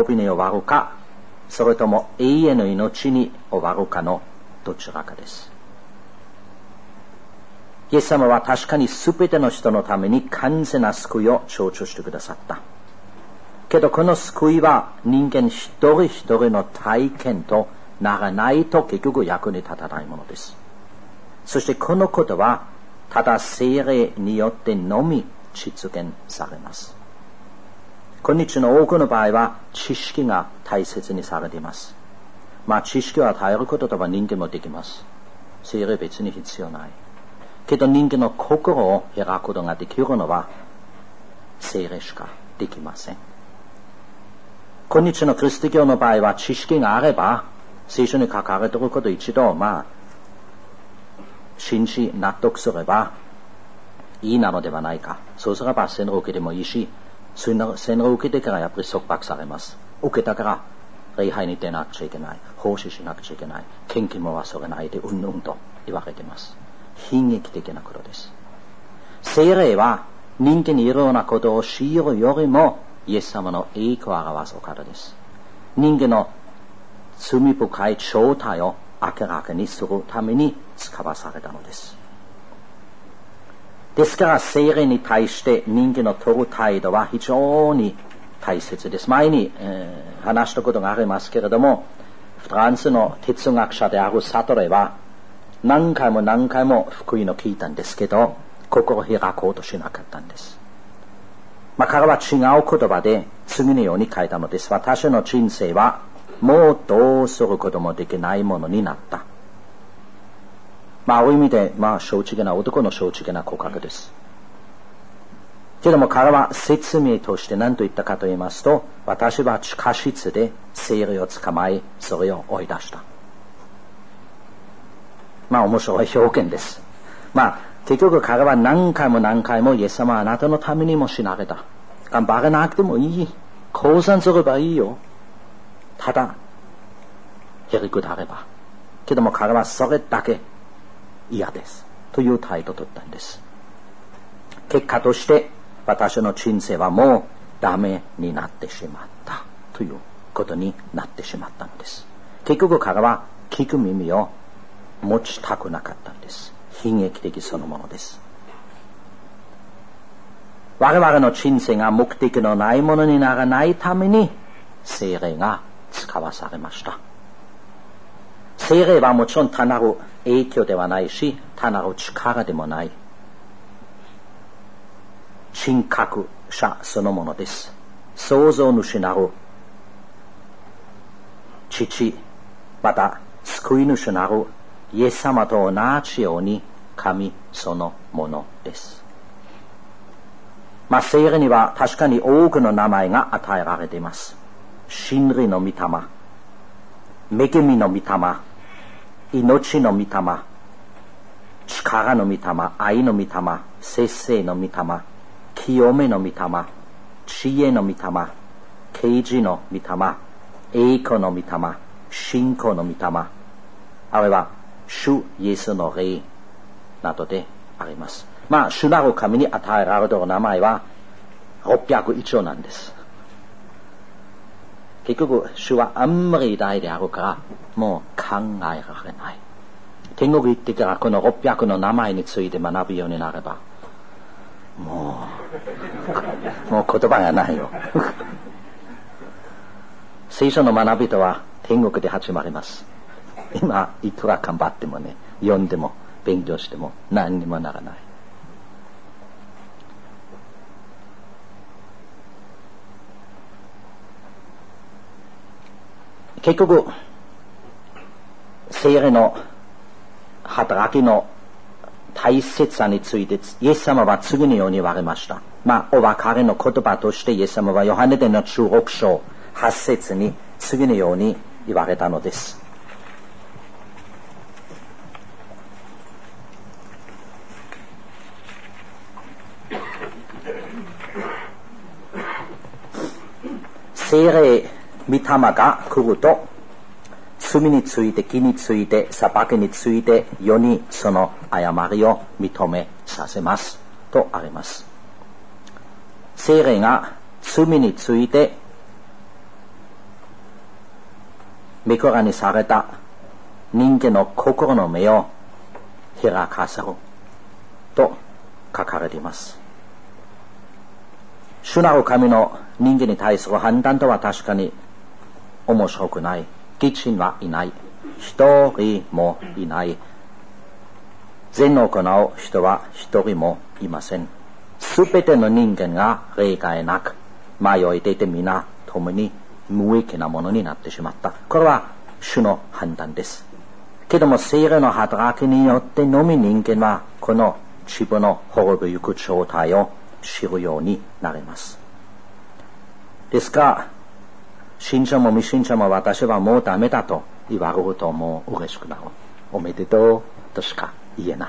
滅びに終わるか、それとも永遠の命に終わるかのどちらかです。イエス様は確かに全ての人のために完全な救いを成就してくださった。けどこの救いは人間一人一人の体験とならないと結局役に立たないものです。そしてこのことはただ聖霊によってのみ実現されます。今日の多くの場合は知識が大切にされています。知識を与えることとは人間もできます。聖霊別に必要ない。けど人間の心を開くことができるのは聖霊しかできません。今日のキリスト教の場合は知識があれば聖書に書かれていることを一度信じ納得すればいいなのではないか。そうすれば洗礼を受けてもいいし、洗礼を受けてからやっぱり束縛されます。受けたから礼拝に出なくちゃいけない、奉仕しなくちゃいけない、献金も忘れないでうんうんと言われています。悲劇的なことです。聖霊は人間にいろいろなことを知るよりもイエス様の栄光を表すお方です。人間の罪深い正体を明らかにするために使わされたのです。ですから聖霊に対して人間の取る態度は非常に大切です。前に、話したことがありますけれども、フランスの哲学者であるサトレは何回も福音を聞いたんですけど、心を開こうとしなかったんです。彼は違う言葉で次のように書いたのです。私の人生はもうどうすることもできないものになった。ある意味で、正直な男の正直な告白です。けれども彼は説明として何と言ったかと言いますと、私は地下室で聖霊を捕まえ、それを追い出した。面白い表現です。結局彼は何回もイエス様はあなたのためにも死なれた。頑張らなくてもいい。降参すればいいよ。ただ、へりくだれば。けども彼はそれだけ嫌です。という態度を取ったんです。結果として、私の人生はもうダメになってしまった。ということになってしまったのです。結局彼は聞く耳を持ちたくなかったんです。悲劇的そのものです。我々の人生が目的のないものにならないために聖霊が使わされました。聖霊はもちろん単なる影響ではないし、単なる力でもない。神格者そのものです。創造主なる父、また救い主なるイエス様と同じように神そのものです。聖霊には確かに多くの名前が与えられています。真理の御霊、恵みの御霊、命の御霊、力の御霊、愛の御霊、節制の御霊、清めの御霊、知恵の御霊、啓示の御霊、栄光の御霊、信仰の御霊、あるいは主イエスの霊などであります。主なる神に与えられている名前は600以上なんです。結局主はあんまり偉大であるからもう考えられない。天国行ってからこの600の名前について学ぶようになればもう言葉がないよ。聖書の学びとは天国で始まります。今いくら頑張ってもね、読んでも勉強しても何にもならない。結局聖霊の働きの大切さについてイエス様は次のように言われました。お別れの言葉としてイエス様はヨハネ伝の16章8節に次のように言われたのです。聖霊御霊が来ると罪について義について裁きについて世にその誤りを認めさせますとあります。聖霊が罪について御子らにされた人間の心の目を開かせると書かれています。主なる神の人間に対する判断とは確かに面白くない。義人はいない。一人もいない。善を行う人は一人もいません。すべての人間が例外なく迷いていて皆共に無益なものになってしまった。これは主の判断です。けども聖霊の働きによってのみ人間はこの自分の滅びゆく状態を知るようになります。ですが信者も未信者も私はもうダメだと言われるともう嬉しくなる。おめでとうとしか言えない。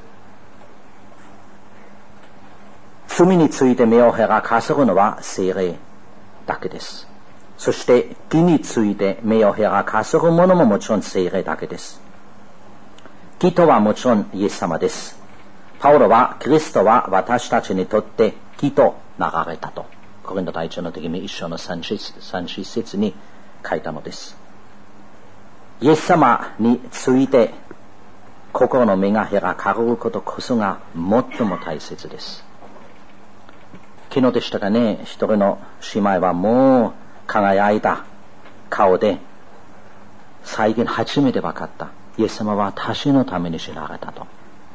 罪について目を開かせるのは聖霊だけです。そして義について目を開かせるものももちろん聖霊だけです。義とはもちろんイエス様です。パウロはキリストは私たちにとって義となられたとコリント第一の手紙1章の3節に書いたのです。イエス様について心の目が開かれることこそが最も大切です。昨日でしたがね、一人の姉妹はもう輝いた顔で最近初めて分かった。イエス様は私のために死なれたと。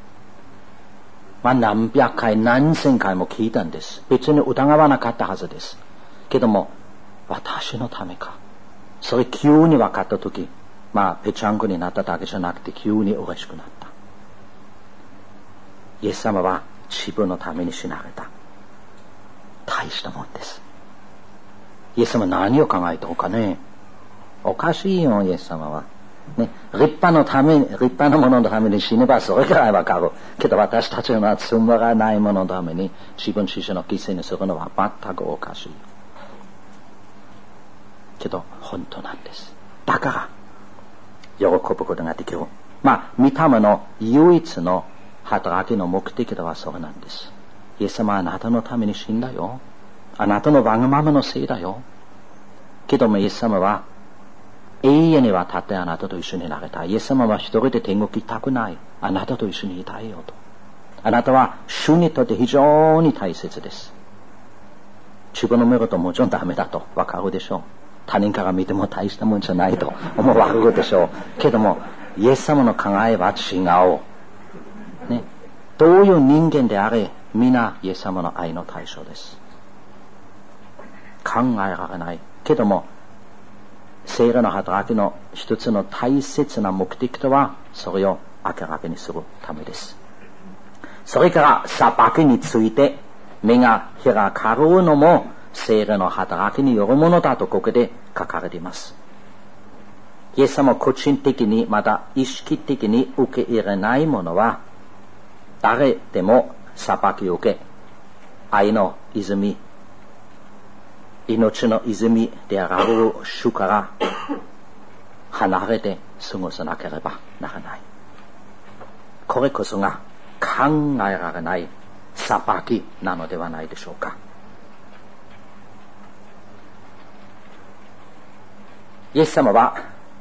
何百回何千回も聞いたんです。別に疑わなかったはずです。けども私のためか。それ急に分かったとき、ぺちゃんこになっただけじゃなくて急に嬉しくなった。イエス様は自分のために死なれた。大したもんです。イエス様何を考えておかね。おかしいよイエス様は。ね、立派なもののために死ねばそれくらいわかる。けど私たちのつまらないもののために自分自身の犠牲にするのは全くおかしい。けど本当なんです。だから喜ぶことができる。御霊の唯一の働きの目的とはそれなんです。イエス様はあなたのために死んだよ。あなたのわがままのせいだよ。けどもイエス様は永遠にわたってあなたと一緒になれたい。イエス様は一人で天国行きたくない。あなたと一緒にいたいよと。あなたは主にとって非常に大切です。自分の見るともちろんダメだとわかるでしょう。他人から見ても大したもんじゃないと思われるでしょう。けどもイエス様の考えは違う。ね、どういう人間であれ皆イエス様の愛の対象です。考えられない。けども聖霊の働きの一つの大切な目的とはそれを明らかにするためです。それから裁きについて目が開かれるのも聖霊の働きによるものだとここで書かれています。イエス様個人的にまた意識的に受け入れないものは誰でも裁きを受け愛の泉命の泉であられる主から離れて過ごさなければならない。これこそが考えられない裁きなのではないでしょうか。イエス様は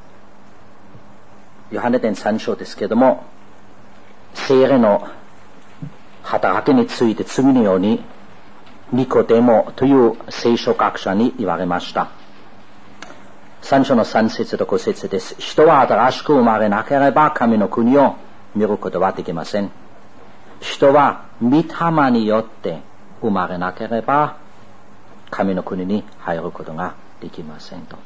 ヨハネ伝3章ですけれども聖霊の働きについて次のようにニコデモという聖書学者に言われました。3章の3節と5節です。人は新しく生まれなければ神の国を見ることはできません。人は御霊によって生まれなければ神の国に入ることができませんと。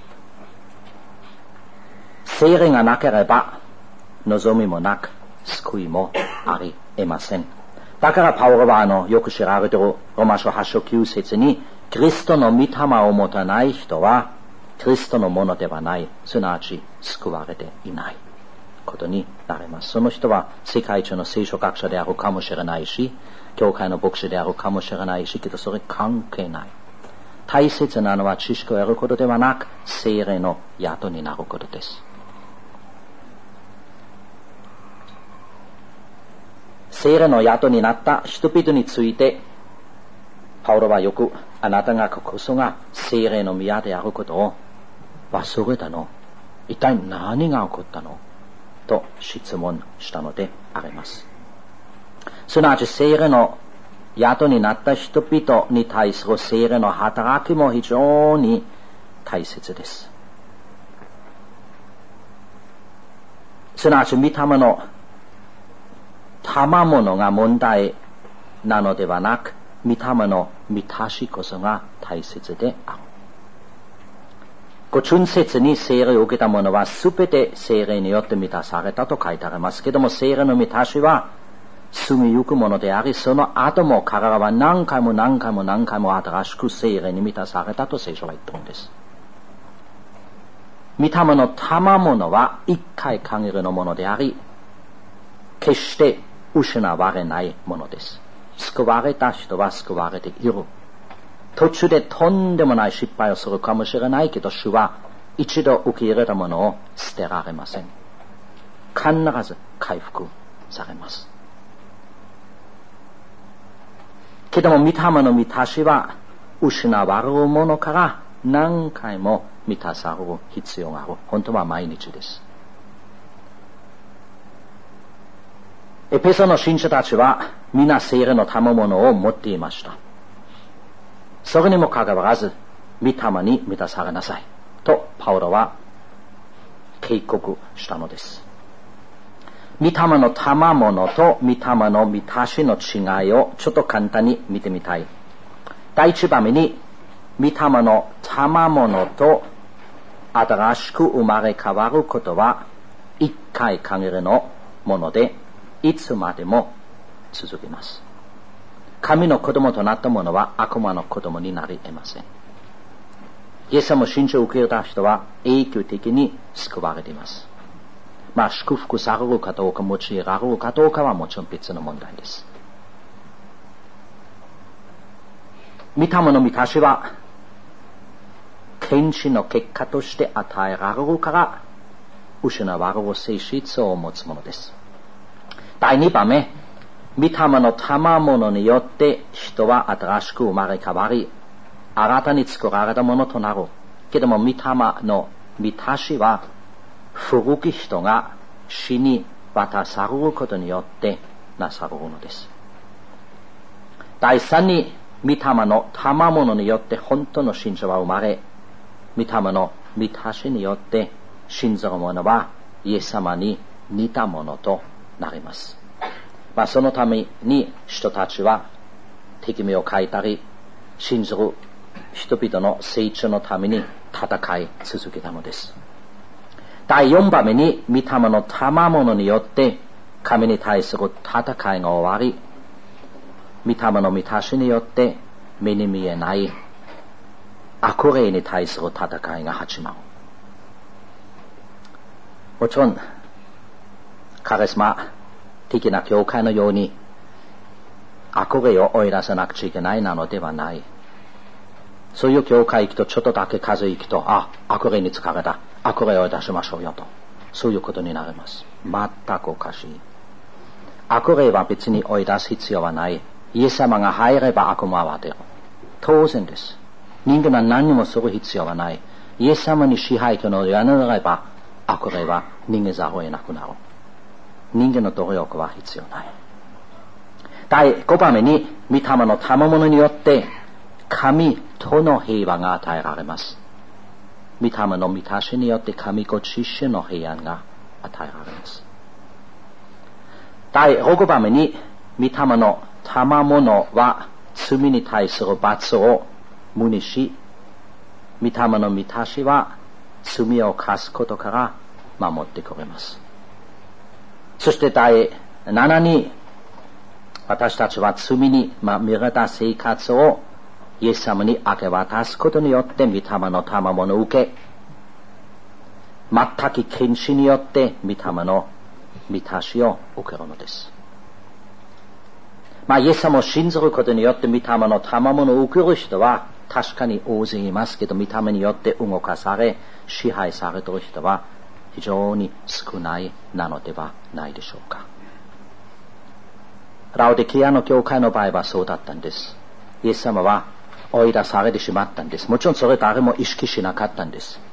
聖霊がなければ望みもなく救いもあり得ません。だからパウロはよく知られているローマ書8章9節にキリストの御霊を持たない人はキリストのものではない、すなわち救われていないことになります。その人は世界中の聖書学者であるかもしれないし教会の牧師であるかもしれないし、けどそれ関係ない。大切なのは知識を得ることではなく聖霊の宿になることです。聖霊の宿になった人々についてパウロはよくあなたがこそが聖霊の宮であることを忘れたの一体何が起こったのと質問したのであります。すなわち聖霊の宿になった人々に対する聖霊の働きも非常に大切です。すなわち御霊の賜物が問題なのではなく、御霊の満たしこそが大切である。純節に聖霊を受けた者はすべて聖霊によって満たされたと書いてありますけども、聖霊の満たしは住みゆくものであり、その後も彼らは何回も新しく聖霊に満たされたと聖書は言ってるんです。御霊の賜物は一回限りのものであり、決して失われないものです。救われた人は救われている。途中でとんでもない失敗をするかもしれないけど、主は一度受け入れたものを捨てられません。必ず回復されます。けども御霊の満たしは失われるものから何回も満たされる必要がある。本当は毎日です。エペソの信者たちは皆聖霊の賜物を持っていました。それにもかかわらず御霊に満たされなさいとパウロは警告したのです。御霊の賜物と御霊の満たしの違いをちょっと簡単に見てみたい。第一番目に、御霊の賜物と新しく生まれ変わることは一回限りのもので、いつまでも続きます。神の子供となった者は悪魔の子供になり得ません。イエス様を信じを受け入れた人は永久的に救われています。祝福されるかどうか、用いられるかどうかはもちろん別の問題です。御霊の満たしは献身の結果として与えられるから失われる性質を持つものです。第2番目、御霊の賜物によって人は新しく生まれ変わり、新たに作られたものとなる。けども御霊の満たしは古き人が死に渡されることによってなされるのです。第3に、御霊の賜物によって本当の信者は生まれ、御霊の満たしによって信ずる者はイエス様に似たものとなります。そのために人たちは手紙を書いたり、信ずる人々の成長のために戦い続けたのです。第4番目に、御霊の賜物によって神に対する戦いが終わり、御霊の満たしによって目に見えない悪霊に対する戦いが始まる。もちろんカリスマ的な教会のように悪霊を追い出さなくちゃいけないなのではない。そういう教会行くとちょっとだけ数行くと、悪霊に疲れた、悪霊を追い出しましょうよと、そういうことになります。全くおかしい。悪霊は別に追い出す必要はない。イエス様が入れば悪魔は出る。当然です。人間は何もする必要はない。イエス様に支配権を委ねれば悪霊は逃げざるを得なくなる。人間の努力は必要ない。第5番目に、御霊の賜物によって神との平和が与えられます。御霊の満たしによって神ご自身の平安が与えられます。第6番目に、御霊の賜物は罪に対する罰を無にし、御霊の満たしは罪を犯すことから守ってくれます。そして第7に、私たちは罪にまみれた生活をイエス様に明け渡すことによって御霊の賜物を受け、全く献身によって御霊の満たしを受けるのです。イエス様を信ずることによって御霊の賜物を受ける人は確かに大勢いますけど、御霊によって動かされ支配されている人は非常に少ないなのではないでしょうか。ラオデキアの教会の場合はそうだったんです。イエス様は追い出されてしまったんです。もちろんそれ誰も意識しなかったんです。